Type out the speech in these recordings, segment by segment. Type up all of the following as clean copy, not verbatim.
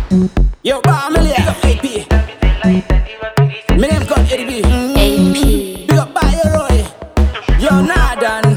Yo, family, AP. My name called Eddie B. AP. Big up by your Roy. Yo, Nadan.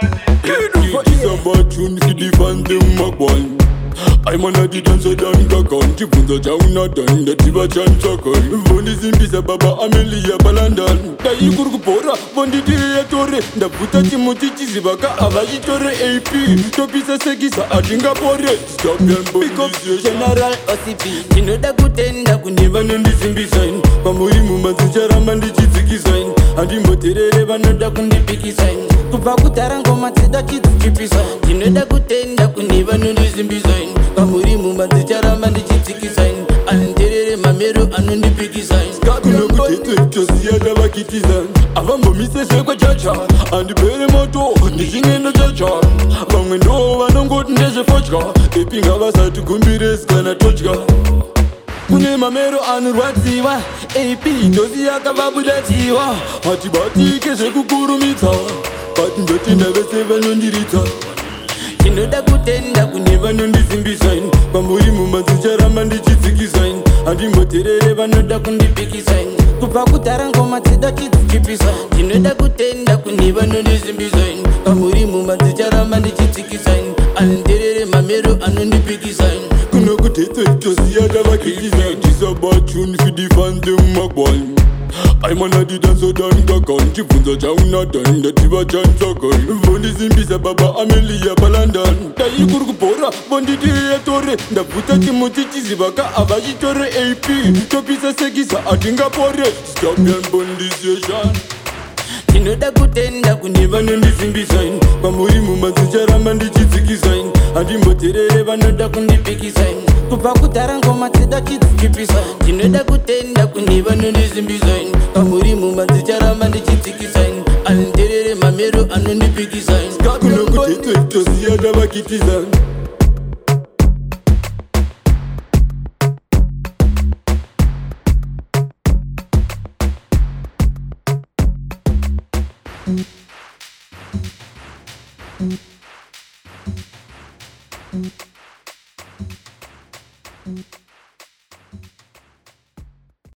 It's a bad tune for the fans, them a ball. I'm on a dance so down the country. Funza jauna done the tiba chancha call. Bondi zimbisa baba Amelia Balandan. Da yikuru pora bondi diya tore. Da puta chimuti chizibaka abaji tore AP. Topisa segisa adinga pore. Stop and bondi General OCP. You know the good end that could never know this in sign. Pamuri mumanzi charamandi chiziki sign. Andi motere vano da kundi piki sign. Kupa kutarango matida chizikipi sign. You know the good end that could never know this in sign. Pamuri mumanzi charamandi chiziki sign. Antere mamero anundi piki sign. Kuno kutete tosia da bakitiza. Avambo mise sekwa chacha. Andi bere moto nishingeno chacha. Bangwendo vanongot ndeze fochka. Epinga vasatu kumbires kana tochka. Kune mamero anurwadziwa AP ndozi yakavabudatiwa hatibati kezvekukurumidza bati ndotinda vese vanondiridza Tinoda kutenda kune vanondizimbisaini pamburi mumanzi charamba ndichidzikisaini handimboterere vanoda kundipikisaini kubva kudhara ngoma dzida chidzikipisa tinoda kutenda kune vanondizimbisaini pamburi mumanzi charamba ndichidzikisaini anenderere mamero anondipikisaini kuno kutetetoziya davakitiza tisabachuni fidifande mumagwai aimanadi danso dandakan chibvunzo chaunadan ndativa chansakan vondizimbisa baba Amelia Balandan dai kuri kubhora vonditiyetore ndabvuta chimuti chizivaka avachitore AP topisa sekisa atingapore stop and bondization tinoda kutenda kune vanondizimbisaini pamuri mumanzi charamba ndichidzikisaini handimboterere vanoda kundipikisaini kubva kudhara ngoma dzida chidzikipisa tinoda kutenda kune vanondizimbisaini pamuri mumanzi charamba ndichidzikisaini anenderere mamero anondipikisaini kuno kutetetoziya davakitiza Mm.